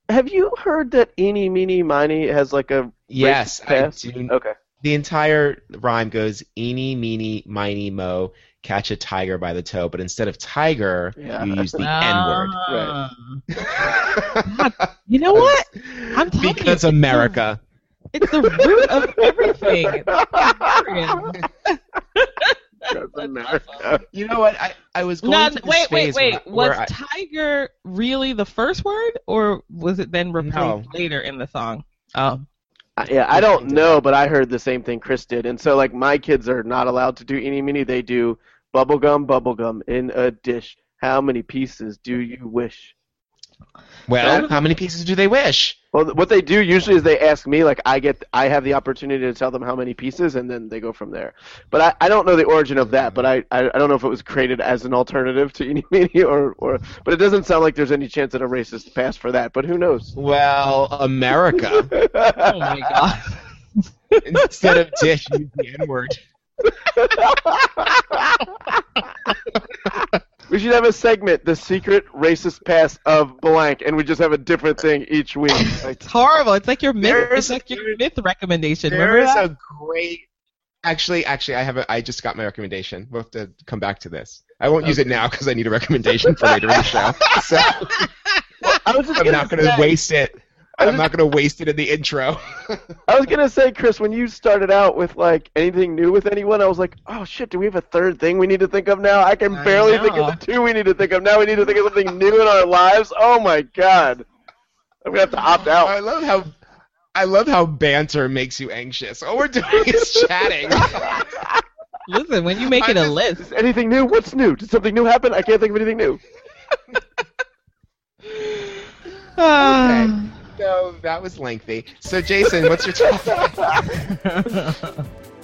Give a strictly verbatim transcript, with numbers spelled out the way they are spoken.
have you heard that Eeny, Meeny, Miny has like a Yes, racist I past? do. Okay. The entire rhyme goes eeny, meeny, miny, mo, catch a tiger by the toe. But instead of tiger, Yeah. you use the Ah. N-word. You know what? I'm telling Because you, it's America. The, it's the root of everything. It's That's America. You know what? I, I was going no, to this wait, wait, phase wait. where- Was where I- tiger really the first word, or was it then replaced No. later in the song? Oh. Uh, Yeah, I don't know, but I heard the same thing Chris did. And so, like, my kids are not allowed to do eeny, meeny. They do bubblegum, bubblegum in a dish. How many pieces do you wish? Well, how many pieces do they wish? Well, th- what they do usually is they ask me, like, I get, I have the opportunity to tell them how many pieces, and then they go from there. But I, I don't know the origin of that, but I, I, I don't know if it was created as an alternative to eeny, meeny, or, or, but it doesn't sound like there's any chance at a racist pass for that, but who knows? Well, America. Oh my god. Instead of dish, use the N-word. We should have a segment, the secret racist pass of blank, and we just have a different thing each week. Like, It's horrible. It's like your myth. There's- It's like your myth recommendation. There Remember is that? a great. Actually, actually, I have a. I just got my recommendation. We'll have to come back to this. I won't use it now because I need a recommendation for later in the show. So I was just I'm gonna not going to say- waste it. I'm not going to waste it in the intro. I was gonna say, Chris, when you started out with like anything new with anyone, I was like, oh shit, do we have a third thing we need to think of now? I can I barely think know. of the two we need to think of. Now we need to think of something new in our lives. Oh my god, I'm gonna have to opt out. I love how. I love how banter makes you anxious. All we're doing is chatting. Listen, when you make it I a just- list. Is anything new? What's new? Did something new happen? I can't think of anything new. Ah. Okay. So that was lengthy. So Jason, what's your topic?